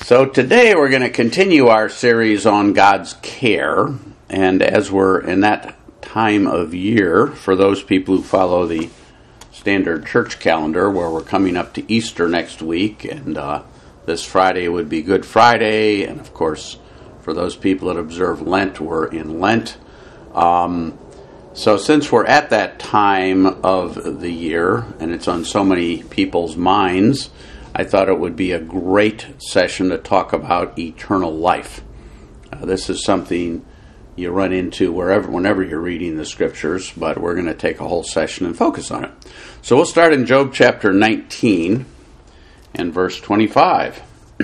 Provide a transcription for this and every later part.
So today we're going to continue our series on God's care, and as we're in that time of year, for those people who follow the standard church calendar, where we're coming up to Easter next week, and this Friday would be Good Friday, and of course for those people that observe Lent, we're in Lent. So since we're at that time of the year, and it's on so many people's minds, I thought it would be a great session to talk about eternal life. This is something you run into whenever you're reading the scriptures, but we're going to take a whole session and focus on it. So we'll start in Job chapter 19 and verse 25.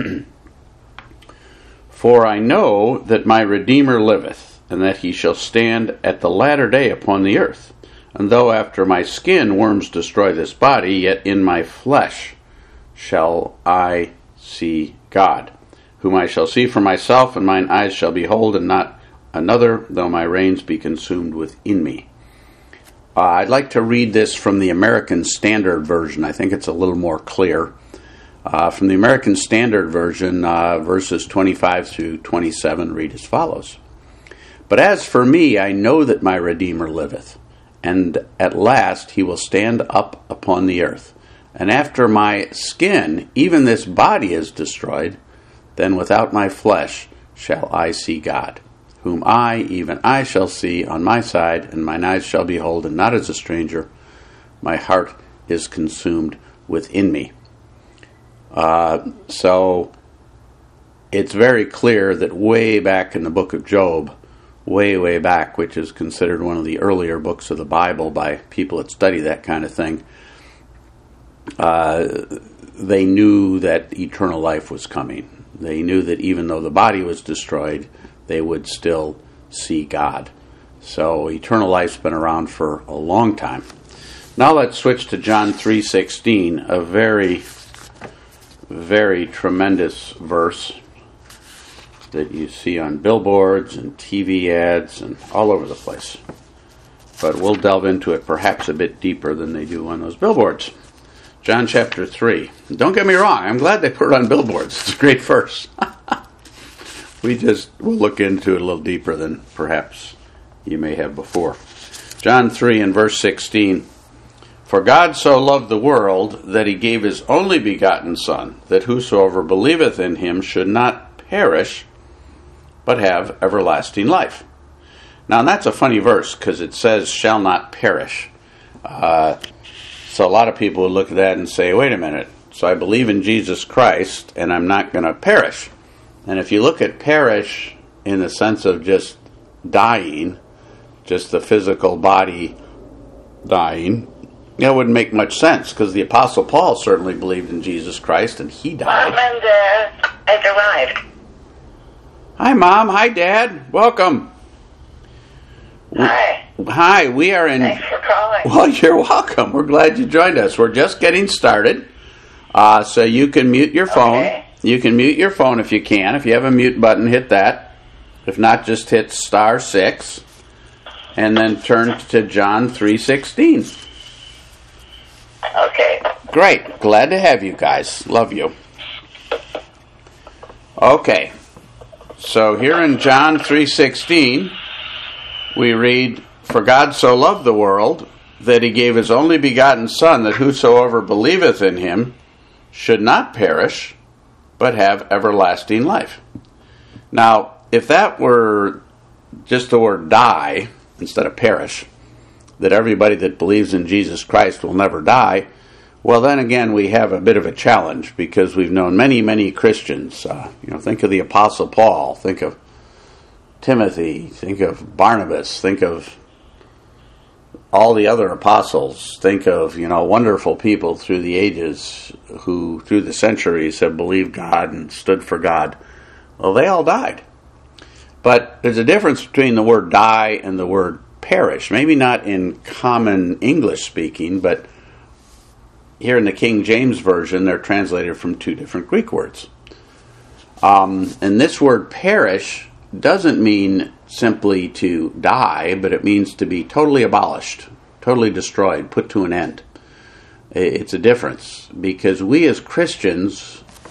For I know that my Redeemer liveth, and that he shall stand at the latter day upon the earth. And though after my skin worms destroy this body, yet in my flesh shall I see God, whom I shall see for myself, and mine eyes shall behold, and not another, though my reins be consumed within me. I'd like to read this from the American Standard Version. I think it's a little more clear. From the American Standard Version, verses 25 through 27 read as follows. But as for me, I know that my Redeemer liveth, and at last he will stand up upon the earth. And after my skin, even this body is destroyed, then without my flesh shall I see God, whom I, even I, shall see on my side, and mine eyes shall behold, and not as a stranger. My heart is consumed within me. So it's very clear that way back in the book of Job, way back, which is considered one of the earlier books of the Bible by people that study that kind of thing, they knew that eternal life was coming. They knew that even though the body was destroyed, they would still see God. So eternal life's been around for a long time. Now let's switch to John 3:16, a very, very tremendous verse that you see on billboards and TV ads and all over the place. But we'll delve into it perhaps a bit deeper than they do on those billboards. John chapter 3. Don't get me wrong, I'm glad they put it on billboards. It's a great verse. We'll look into it a little deeper than perhaps you may have before. John 3 and verse 16. For God so loved the world that he gave his only begotten Son, that whosoever believeth in him should not perish, but have everlasting life. Now that's a funny verse, because it says, shall not perish. So a lot of people would look at that and say, wait a minute, so I believe in Jesus Christ, and I'm not going to perish. And if you look at perish in the sense of just dying, just the physical body dying, that wouldn't make much sense, because the Apostle Paul certainly believed in Jesus Christ, and he died. Mom and Dad has arrived. Hi, Mom. Hi, Dad. Welcome. Hi. Hi, we are in... Thanks for calling. Well, you're welcome. We're glad you joined us. We're just getting started, so you can mute your phone. Okay. You can mute your phone if you can. If you have a mute button, hit that. If not, just hit *6, and then turn to John 3:16. Okay. Great. Glad to have you guys. Love you. Okay. So here in John 3:16, we read, For God so loved the world that he gave his only begotten Son, that whosoever believeth in him should not perish, but have everlasting life. Now, if that were just the word die instead of perish, that everybody that believes in Jesus Christ will never die, well, then again, we have a bit of a challenge, because we've known many Christians. Think of the Apostle Paul, think of Timothy, think of Barnabas, think of all the other apostles, think of, wonderful people through the ages who, through the centuries, have believed God and stood for God. Well, they all died. But there's a difference between the word die and the word perish. Maybe not in common English speaking, but here in the King James Version, they're translated from two different Greek words. And this word perish doesn't mean simply to die, but it means to be totally abolished, totally destroyed, put to an end. It's a difference, because we as Christians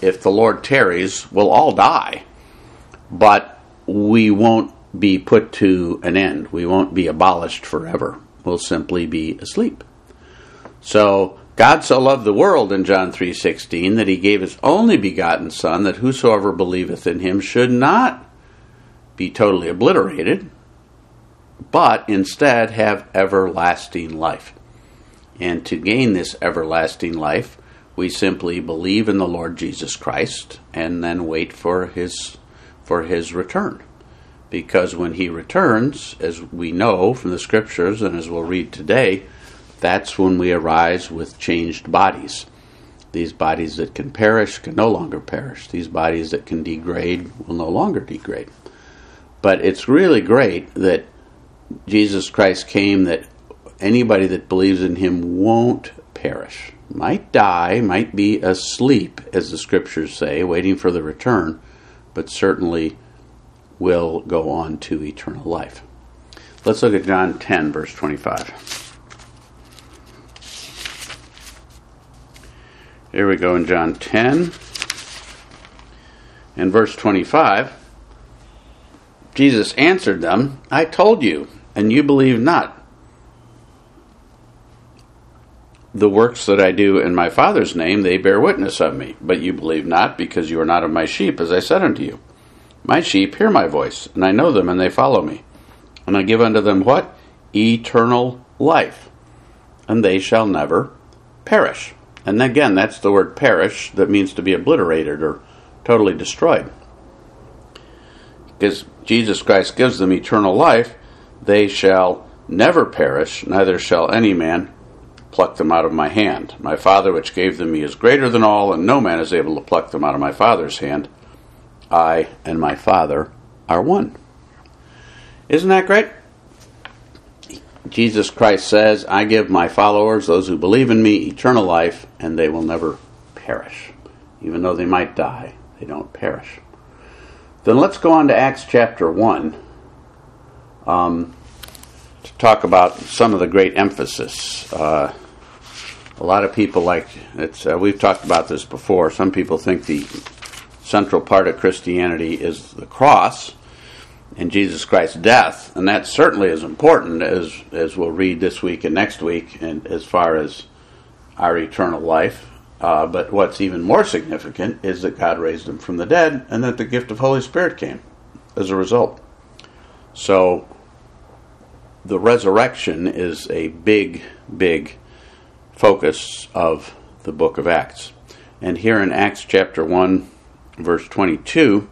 if the Lord tarries, we'll all die, but we won't be put to an end. We won't be abolished forever. We'll simply be asleep. So God so loved the world in John 3:16 that he gave his only begotten Son, that whosoever believeth in him should not be totally obliterated, but instead have everlasting life. And to gain this everlasting life, we simply believe in the Lord Jesus Christ and then wait for his return. Because when he returns, as we know from the scriptures and as we'll read today, that's when we arise with changed bodies. These bodies that can perish can no longer perish. These bodies that can degrade will no longer degrade. But it's really great that Jesus Christ came, that anybody that believes in him won't perish. Might die, might be asleep, as the scriptures say, waiting for the return, but certainly will go on to eternal life. Let's look at John 10, verse 25. Here we go in John 10. In verse 25, Jesus answered them, I told you, and you believe not. The works that I do in my Father's name, they bear witness of me. But you believe not, because you are not of my sheep, as I said unto you. My sheep hear my voice, and I know them, and they follow me. And I give unto them what? Eternal life. And they shall never perish. And again, that's the word perish, that means to be obliterated or totally destroyed. Because Jesus Christ gives them eternal life, they shall never perish, neither shall any man pluck them out of my hand. My Father which gave them me is greater than all, and no man is able to pluck them out of my Father's hand. I and my Father are one. Isn't that great? Jesus Christ says, I give my followers, those who believe in me, eternal life, and they will never perish. Even though they might die, they don't perish. Then let's go on to Acts chapter 1 to talk about some of the great emphasis. A lot of people we've talked about this before. Some people think the central part of Christianity is the cross and Jesus Christ's death, and that certainly is important, as we'll read this week and next week, and as far as our eternal life. But what's even more significant is that God raised him from the dead, and that the gift of Holy Spirit came as a result. So the resurrection is a big, big focus of the book of Acts. And here in Acts chapter 1, verse 22,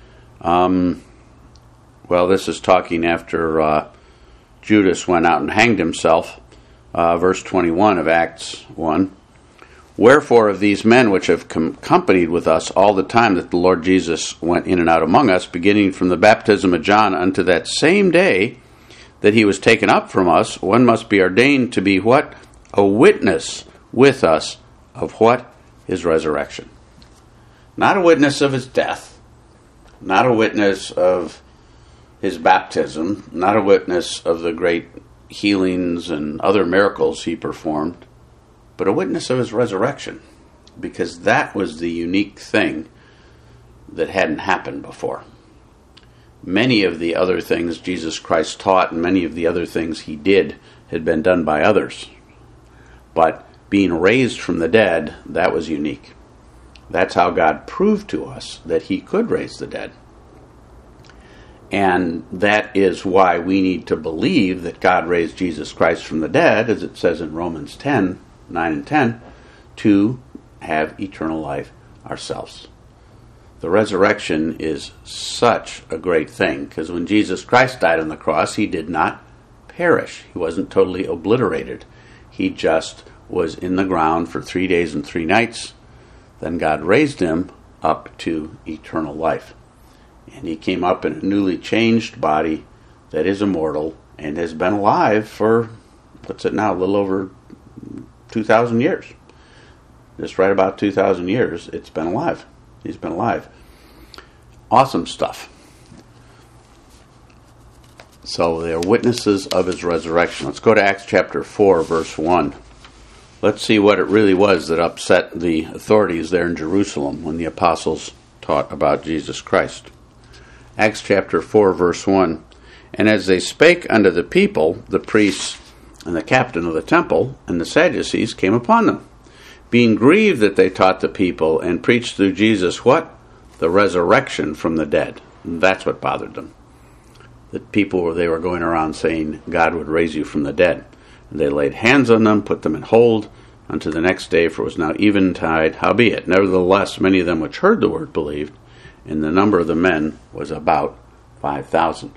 this is talking after Judas went out and hanged himself. Verse 21 of Acts 1. Wherefore of these men which have companied with us all the time that the Lord Jesus went in and out among us, beginning from the baptism of John unto that same day that he was taken up from us, one must be ordained to be what? A witness with us of what? His resurrection. Not a witness of his death, not a witness of his baptism, not a witness of the great healings and other miracles he performed, but a witness of his resurrection, because that was the unique thing that hadn't happened before. Many of the other things Jesus Christ taught and many of the other things he did had been done by others. But being raised from the dead, that was unique. That's how God proved to us that he could raise the dead. And that is why we need to believe that God raised Jesus Christ from the dead, as it says in Romans 10, 9 and 10, to have eternal life ourselves. The resurrection is such a great thing, because when Jesus Christ died on the cross, he did not perish. He wasn't totally obliterated. He just was in the ground for 3 days and 3 nights. Then God raised him up to eternal life. And he came up in a newly changed body that is immortal and has been alive for, what's it now, a little over 2,000 years. Just right about 2,000 years, it's been alive. He's been alive. Awesome stuff. So they are witnesses of his resurrection. Let's go to Acts chapter 4, verse 1. Let's see what it really was that upset the authorities there in Jerusalem when the apostles taught about Jesus Christ. Acts chapter 4, verse 1. And as they spake unto the people, the priests and the captain of the temple and the Sadducees came upon them, being grieved that they taught the people and preached through Jesus what? The resurrection from the dead. And that's what bothered them. The people, they were going around saying God would raise you from the dead. And they laid hands on them, put them in hold unto the next day, for it was now eventide. Howbeit, nevertheless, many of them which heard the word believed, and the number of the men was about 5,000.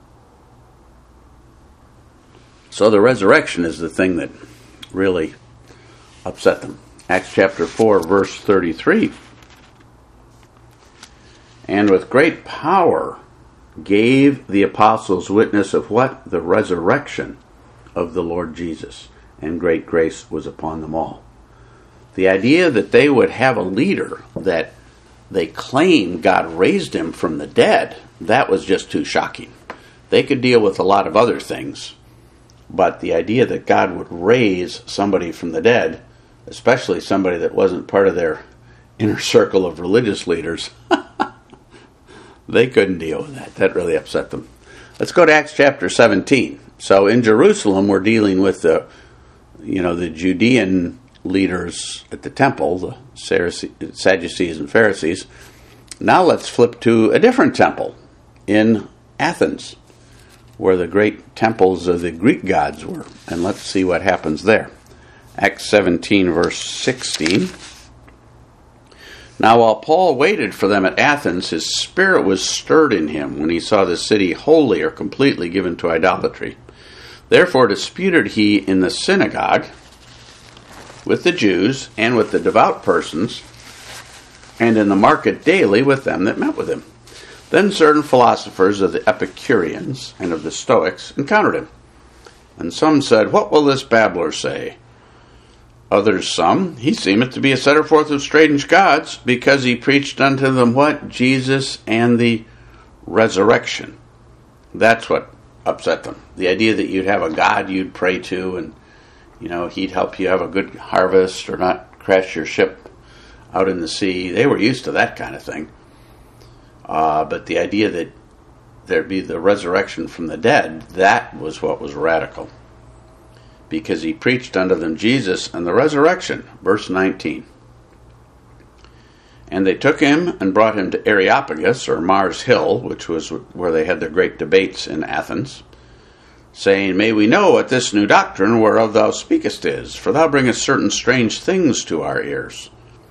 So the resurrection is the thing that really upset them. Acts chapter 4, verse 33. And with great power gave the apostles witness of what? The resurrection of the Lord Jesus. And great grace was upon them all. The idea that they would have a leader that they claim God raised him from the dead, that was just too shocking. They could deal with a lot of other things, but the idea that God would raise somebody from the dead, especially somebody that wasn't part of their inner circle of religious leaders, they couldn't deal with that. That really upset them. Let's go to Acts chapter 17. So in Jerusalem, we're dealing with the Judean leaders at the temple, the Sadducees and Pharisees. Now let's flip to a different temple in Athens, where the great temples of the Greek gods were. And let's see what happens there. Acts 17, verse 16. Now while Paul waited for them at Athens, his spirit was stirred in him when he saw the city wholly or completely given to idolatry. Therefore disputed he in the synagogue with the Jews and with the devout persons, and in the market daily with them that met with him. Then certain philosophers of the Epicureans and of the Stoics encountered him. And some said, What will this babbler say? Others some, He seemeth to be a setter forth of strange gods, because he preached unto them what? Jesus and the resurrection. That's what upset them. The idea that you'd have a God you'd pray to, and he'd help you have a good harvest or not crash your ship out in the sea. They were used to that kind of thing. But the idea that there'd be the resurrection from the dead, that was what was radical. Because he preached unto them Jesus and the resurrection. Verse 19. And they took him and brought him to Areopagus, or Mars Hill, which was where they had their great debates in Athens, saying, May we know what this new doctrine whereof thou speakest is, for thou bringest certain strange things to our ears.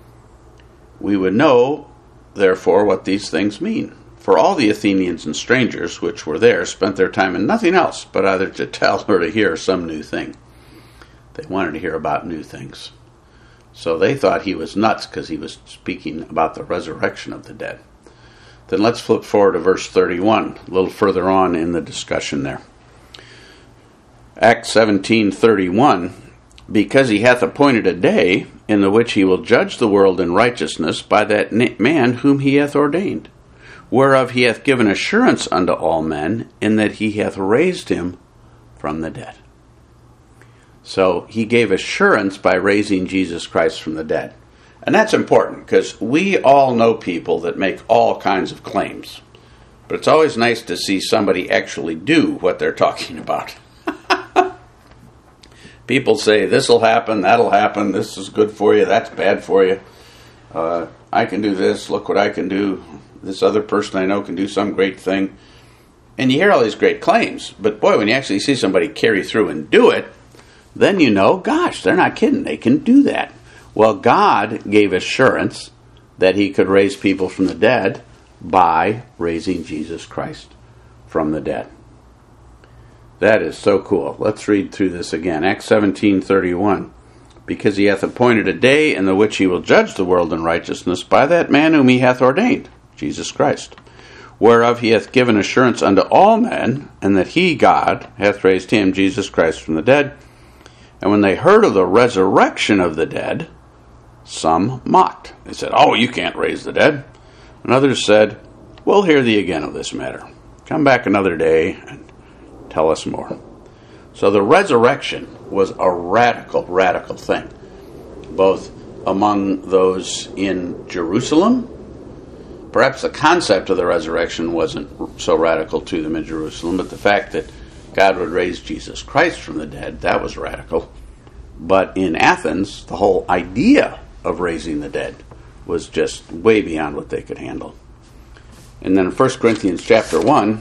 We would know, therefore, what these things mean. For all the Athenians and strangers which were there spent their time in nothing else, but either to tell or to hear some new thing. They wanted to hear about new things. So they thought he was nuts because he was speaking about the resurrection of the dead. Then let's flip forward to verse 31, a little further on in the discussion there. Acts 17:31, because he hath appointed a day in the which he will judge the world in righteousness by that man whom he hath ordained, whereof he hath given assurance unto all men, in that he hath raised him from the dead. So he gave assurance by raising Jesus Christ from the dead. And that's important, because we all know people that make all kinds of claims. But it's always nice to see somebody actually do what they're talking about. People say, this will happen, that'll happen, this is good for you, that's bad for you. I can do this, look what I can do. This other person I know can do some great thing. And you hear all these great claims. But boy, when you actually see somebody carry through and do it, then you know, gosh, they're not kidding. They can do that. Well, God gave assurance that he could raise people from the dead by raising Jesus Christ from the dead. That is so cool. Let's read through this again. Acts 17:31. Because he hath appointed a day in the which he will judge the world in righteousness by that man whom he hath ordained, Jesus Christ, whereof he hath given assurance unto all men, and that he, God, hath raised him, Jesus Christ, from the dead. And when they heard of the resurrection of the dead, some mocked. They said, Oh, you can't raise the dead. And others said, We'll hear thee again of this matter. Come back another day and tell us more. So the resurrection was a radical, radical thing. both among those in Jerusalem. Perhaps the concept of the resurrection wasn't so radical to them in Jerusalem, but the fact that God would raise Jesus Christ from the dead, that was radical. But in Athens, the whole idea of raising the dead was just way beyond what they could handle. And then in 1 Corinthians chapter 1,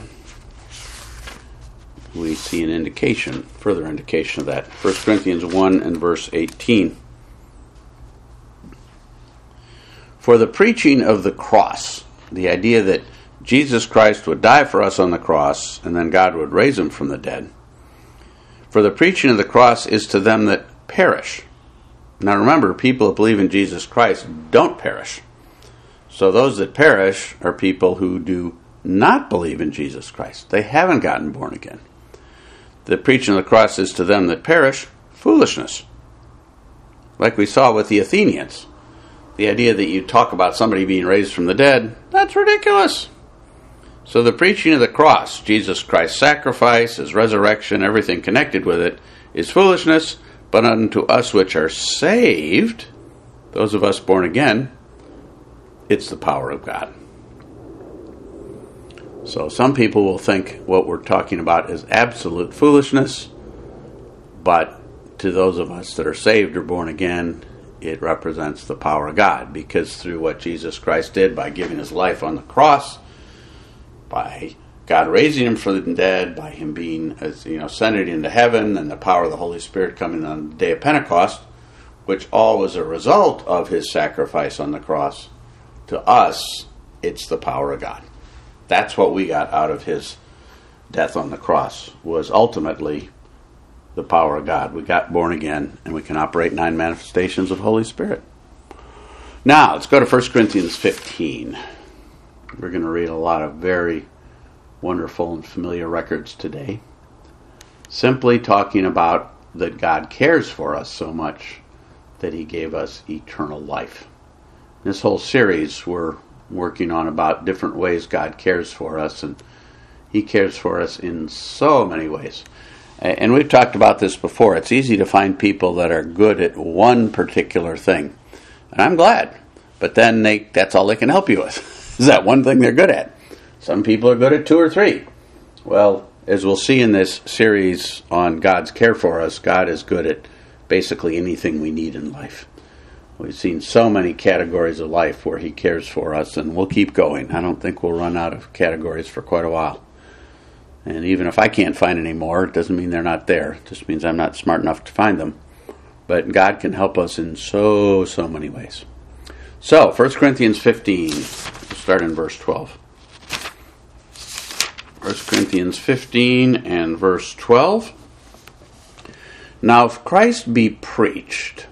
we see an indication, further indication of that. 1 Corinthians 1 and verse 18. For the preaching of the cross, the idea that Jesus Christ would die for us on the cross and then God would raise him from the dead. For the preaching of the cross is to them that perish. Now remember, people that believe in Jesus Christ don't perish. So those that perish are people who do not believe in Jesus Christ. They haven't gotten born again. The preaching of the cross is to them that perish foolishness. Like we saw with the Athenians. The idea that you talk about somebody being raised from the dead, that's ridiculous. So the preaching of the cross, Jesus Christ's sacrifice, his resurrection, everything connected with it, is foolishness, but unto us which are saved, those of us born again, it's the power of God. So some people will think what we're talking about is absolute foolishness, but to those of us that are saved or born again, it represents the power of God, because through what Jesus Christ did by giving his life on the cross, by God raising him from the dead, by him being ascended into heaven, and the power of the Holy Spirit coming on the day of Pentecost, which all was a result of his sacrifice on the cross, to us, it's the power of God. That's what we got out of his death on the cross, was ultimately the power of God. We got born again, and we can operate 9 manifestations of Holy Spirit. Now, let's go to 1 Corinthians 15. We're going to read a lot of very wonderful and familiar records today, simply talking about that God cares for us so much that he gave us eternal life. This whole series we're working on about different ways God cares for us, and he cares for us in so many ways. And we've talked about this before. It's easy to find people that are good at one particular thing. And I'm glad. But then that's all they can help you with, is that one thing they're good at. Some people are good at 2 or 3. Well, as we'll see in this series on God's care for us, God is good at basically anything we need in life. We've seen so many categories of life where he cares for us, and we'll keep going. I don't think we'll run out of categories for quite a while. And even if I can't find any more, it doesn't mean they're not there. It just means I'm not smart enough to find them. But God can help us in so many ways. So, 1 Corinthians 15, we'll start in verse 12. 1 Corinthians 15 and verse 12. Now, if Christ be preached,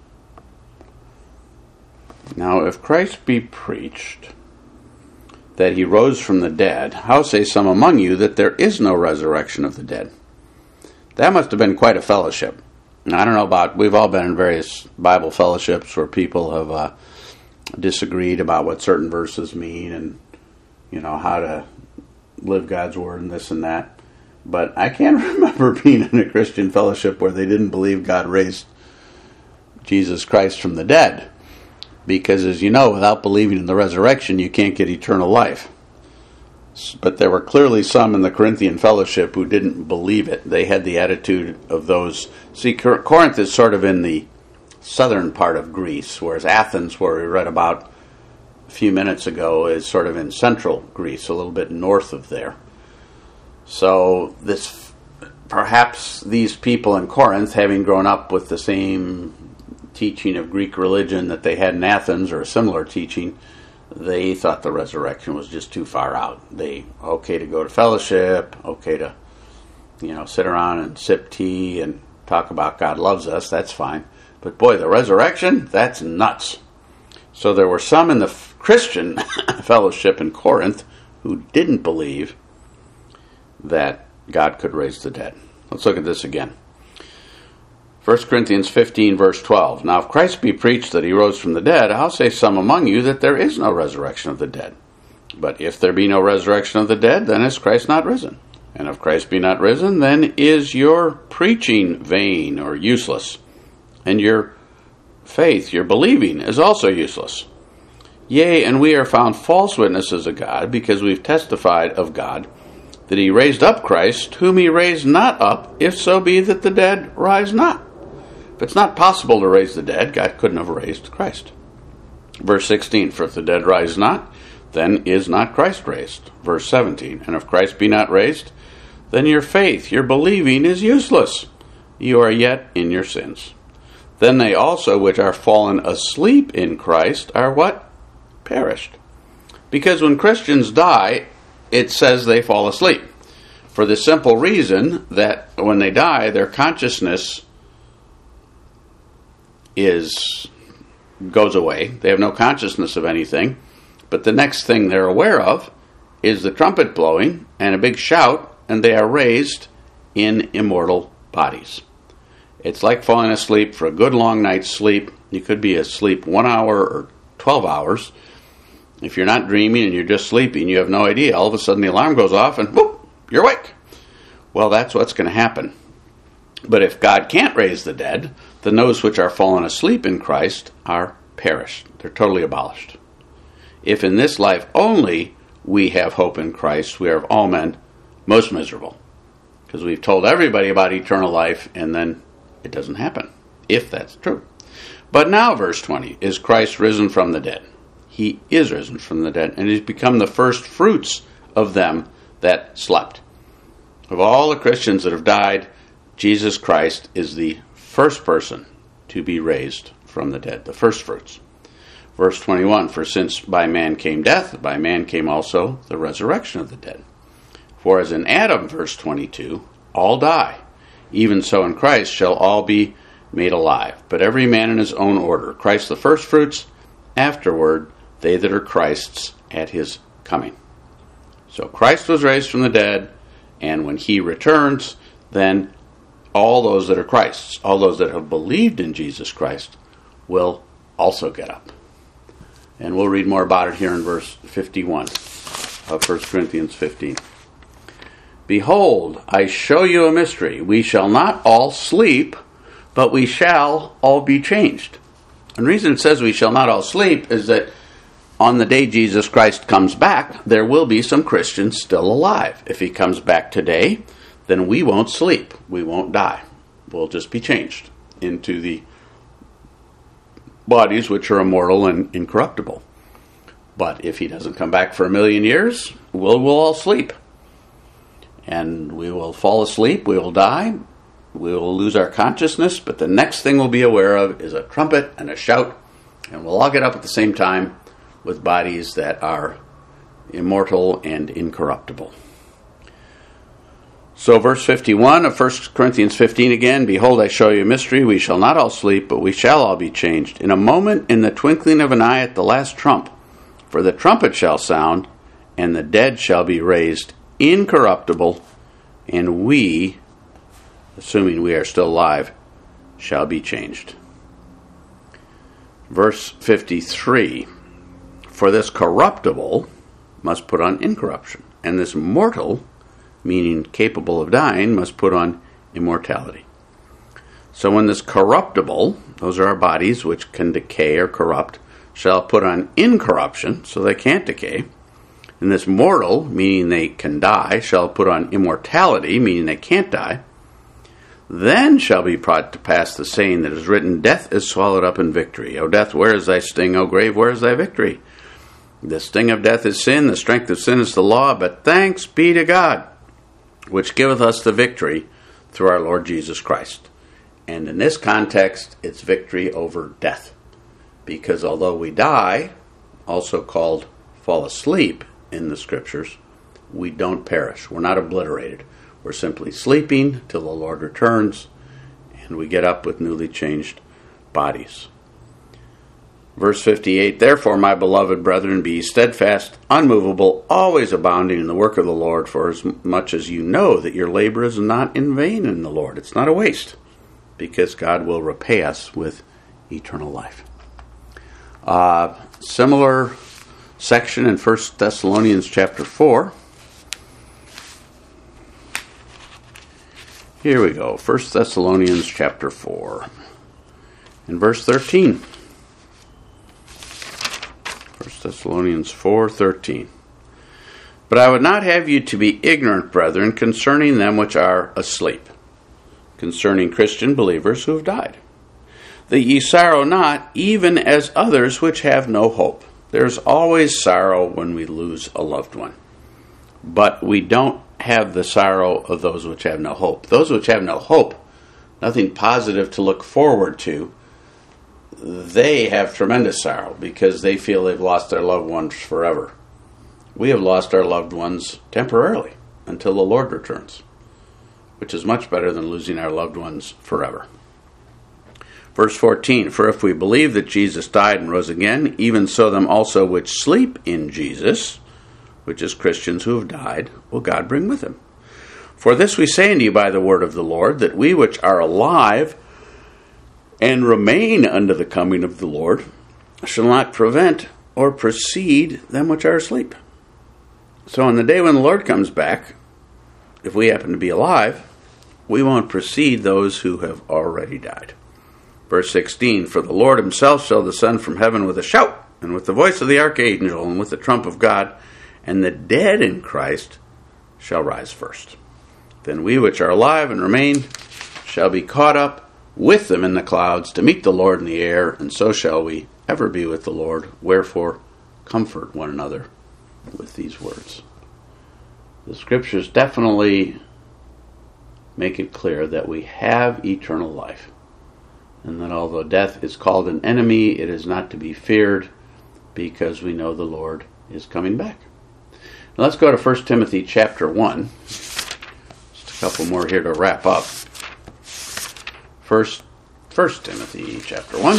that he rose from the dead, how say some among you that there is no resurrection of the dead? That must have been quite a fellowship. And I don't know about, we've all been in various Bible fellowships where people have disagreed about what certain verses mean and, how to live God's word and this and that. But I can't remember being in a Christian fellowship where they didn't believe God raised Jesus Christ from the dead. Because, as you know, without believing in the resurrection, you can't get eternal life. But there were clearly some in the Corinthian fellowship who didn't believe it. They had the attitude of those. See, Corinth is sort of in the southern part of Greece, whereas Athens, where we read about a few minutes ago, is sort of in central Greece, a little bit north of there. So perhaps these people in Corinth, having grown up with the same teaching of Greek religion that they had in Athens, or a similar teaching, they thought the resurrection was just too far out. Okay to go to fellowship, okay to, sit around and sip tea and talk about God loves us, that's fine. But boy, the resurrection, that's nuts. So there were some in the Christian fellowship in Corinth who didn't believe that God could raise the dead. Let's look at this again. 1 Corinthians 15, verse 12. Now, if Christ be preached that he rose from the dead, how say some among you that there is no resurrection of the dead? But if there be no resurrection of the dead, then is Christ not risen? And if Christ be not risen, then is your preaching vain or useless, and your faith, your believing, is also useless. Yea, and we are found false witnesses of God, because we've testified of God that he raised up Christ, whom he raised not up, if so be that the dead rise not. If it's not possible to raise the dead, God couldn't have raised Christ. Verse 16, for if the dead rise not, then is not Christ raised. Verse 17, and if Christ be not raised, then your faith, your believing, is useless. You are yet in your sins. Then they also which are fallen asleep in Christ are what? Perished. Because when Christians die, it says they fall asleep. For the simple reason that when they die, their consciousness goes away. They have no consciousness of anything. But the next thing they're aware of is the trumpet blowing and a big shout, and they are raised in immortal bodies. It's like falling asleep for a good long night's sleep. You could be asleep 1 hour or 12 hours. If you're not dreaming and you're just sleeping, you have no idea. All of a sudden the alarm goes off and whoop, you're awake. Well, that's what's going to happen. But if God can't raise the dead, then those which are fallen asleep in Christ are perished. They're totally abolished. If in this life only we have hope in Christ, we are of all men most miserable. Because we've told everybody about eternal life and then it doesn't happen, if that's true. But now, verse 20, is Christ risen from the dead? He is risen from the dead, and he's become the first fruits of them that slept. Of all the Christians that have died, Jesus Christ is the first person to be raised from the dead, the first fruits. Verse 21, for since by man came death, by man came also the resurrection of the dead. For as in Adam, verse 22, all die, even so in Christ shall all be made alive, but every man in his own order. Christ the first fruits, afterward they that are Christ's at his coming. So Christ was raised from the dead, and when he returns, then all those that are Christ's, all those that have believed in Jesus Christ, will also get up. And we'll read more about it here in verse 51 of 1 Corinthians 15. Behold, I show you a mystery. We shall not all sleep, but we shall all be changed. And the reason it says we shall not all sleep is that on the day Jesus Christ comes back, there will be some Christians still alive. If he comes back today, then we won't sleep. We won't die. We'll just be changed into the bodies which are immortal and incorruptible. But if he doesn't come back for 1,000,000 years, we'll all sleep. And we will fall asleep, we will die, we will lose our consciousness, but the next thing we'll be aware of is a trumpet and a shout, and we'll all get up at the same time with bodies that are immortal and incorruptible. So verse 51 of 1 Corinthians 15 again, behold, I show you a mystery, we shall not all sleep, but we shall all be changed. In a moment, in the twinkling of an eye, at the last trump. For the trumpet shall sound, and the dead shall be raised incorruptible, and we, assuming we are still alive, shall be changed. Verse 53, for this corruptible must put on incorruption, and this mortal, meaning capable of dying, must put on immortality. So when this corruptible, those are our bodies which can decay or corrupt, shall put on incorruption, so they can't decay, and this mortal, meaning they can die, shall put on immortality, meaning they can't die, then shall be brought to pass the saying that is written, death is swallowed up in victory. O death, where is thy sting? O grave, where is thy victory? The sting of death is sin, the strength of sin is the law, but thanks be to God, which giveth us the victory through our Lord Jesus Christ. And in this context, it's victory over death. Because although we die, also called fall asleep in the Scriptures, we don't perish. We're not obliterated. We're simply sleeping till the Lord returns, and we get up with newly changed bodies. Verse 58, therefore, my beloved brethren, be steadfast, unmovable, always abounding in the work of the Lord, for as much as you know that your labor is not in vain in the Lord. It's not a waste, because God will repay us with eternal life. Similar section in 1 Thessalonians chapter 4. Here we go, 1 Thessalonians chapter 4. In verse 13. 1 Thessalonians 4:13. But I would not have you to be ignorant, brethren, concerning them which are asleep, concerning Christian believers who have died, that ye sorrow not, even as others which have no hope. There's always sorrow when we lose a loved one. But we don't have the sorrow of those which have no hope. Those which have no hope, nothing positive to look forward to, they have tremendous sorrow because they feel they've lost their loved ones forever. We have lost our loved ones temporarily until the Lord returns, which is much better than losing our loved ones forever. Verse 14, for if we believe that Jesus died and rose again, even so them also which sleep in Jesus, which is Christians who have died, will God bring with him. For this we say unto you by the word of the Lord, that we which are alive and remain unto the coming of the Lord shall not prevent or precede them which are asleep. So on the day when the Lord comes back, if we happen to be alive, we won't precede those who have already died. Verse 16, for the Lord himself shall descend from heaven with a shout, and with the voice of the archangel, and with the trump of God, and the dead in Christ shall rise first. Then we which are alive and remain shall be caught up with them in the clouds to meet the Lord in the air, and so shall we ever be with the Lord. Wherefore, comfort one another with these words. The scriptures definitely make it clear that we have eternal life, and that although death is called an enemy, it is not to be feared because we know the Lord is coming back. Now let's go to 1 Timothy chapter 1. Just a couple more here to wrap up. First Timothy chapter 1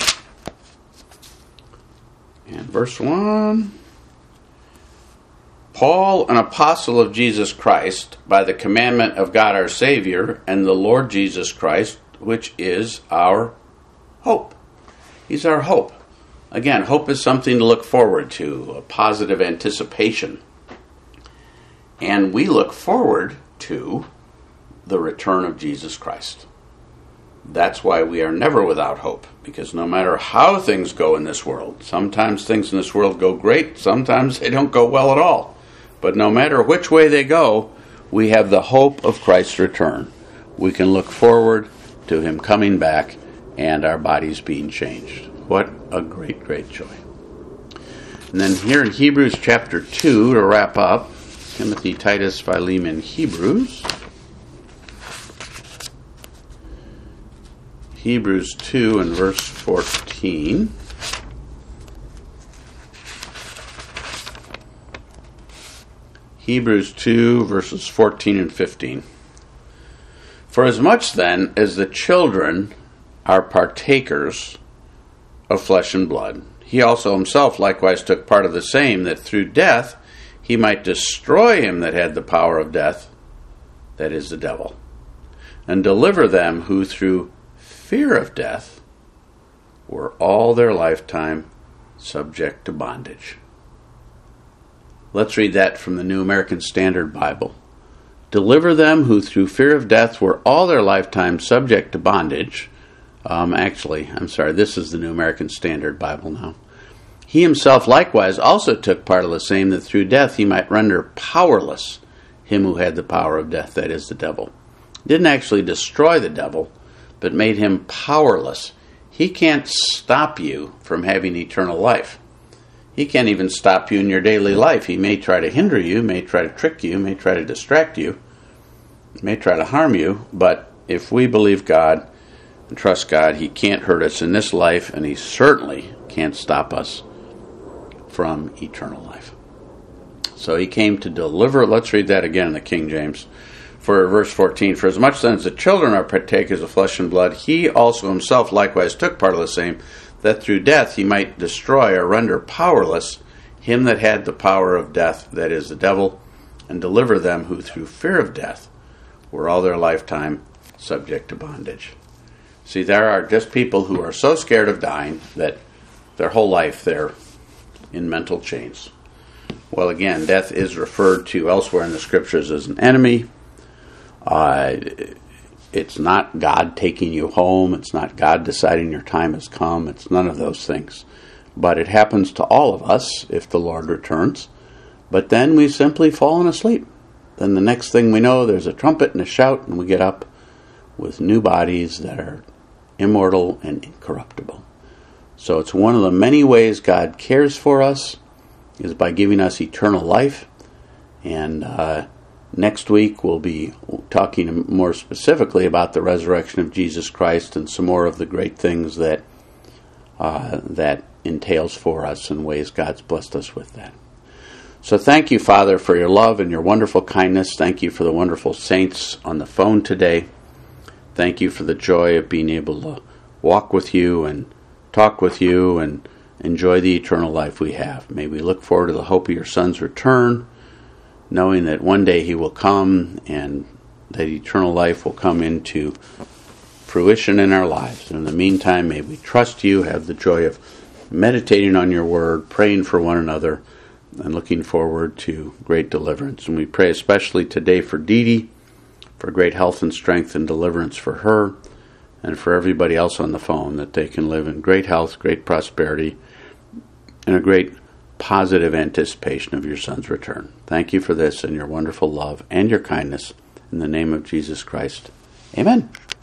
and verse 1. Paul, an apostle of Jesus Christ, by the commandment of God our Savior, and the Lord Jesus Christ, which is our hope. He's our hope. Again, hope is something to look forward to, a positive anticipation. And we look forward to the return of Jesus Christ. That's why we are never without hope, because no matter how things go in this world, sometimes things in this world go great, sometimes they don't go well at all. But no matter which way they go, we have the hope of Christ's return. We can look forward to him coming back and our bodies being changed. What a great, great joy. And then here in Hebrews chapter 2, to wrap up, Timothy, Titus, Philemon, Hebrews. Hebrews 2 and verse 14. Hebrews 2 verses 14 and 15. For as much then as the children are partakers of flesh and blood, he also himself likewise took part of the same, that through death he might destroy him that had the power of death, that is the devil, and deliver them who through fear of death were all their lifetime subject to bondage. Let's read that from the New American Standard Bible. Deliver them who through fear of death were all their lifetime subject to bondage. This is the New American Standard Bible now. He himself likewise also took part of the same, that through death he might render powerless him who had the power of death, that is the devil. Didn't actually destroy the devil, but made him powerless. He can't stop you from having eternal life. He can't even stop you in your daily life. He may try to hinder you, may try to trick you, may try to distract you, may try to harm you, but if we believe God and trust God, he can't hurt us in this life, and he certainly can't stop us from eternal life. So he came to deliver. Let's read that again in the King James. For verse 14, for as much then as the children are partakers of flesh and blood, he also himself likewise took part of the same, that through death he might destroy or render powerless him that had the power of death, that is the devil, and deliver them who through fear of death were all their lifetime subject to bondage. See, there are just people who are so scared of dying that their whole life they're in mental chains. Well, again, death is referred to elsewhere in the scriptures as an enemy. It's not God taking you home. It's not God deciding your time has come. It's none of those things. But it happens to all of us if the Lord returns. But then we've simply fallen asleep. Then the next thing we know, there's a trumpet and a shout, and we get up with new bodies that are immortal and incorruptible. So it's one of the many ways God cares for us is by giving us eternal life. And next week we'll be talking more specifically about the resurrection of Jesus Christ and some more of the great things that that entails for us and ways God's blessed us with that. So thank you, Father, for your love and your wonderful kindness. Thank you for the wonderful saints on the phone today. Thank you for the joy of being able to walk with you and talk with you and enjoy the eternal life we have. May we look forward to the hope of your Son's return, knowing that one day he will come and that eternal life will come into fruition in our lives. And in the meantime, may we trust you, have the joy of meditating on your word, praying for one another, and looking forward to great deliverance. And we pray especially today for Dee Dee, for great health and strength and deliverance for her, and for everybody else on the phone, that they can live in great health, great prosperity, and a great positive anticipation of your Son's return. Thank you for this and your wonderful love and your kindness. In the name of Jesus Christ. Amen.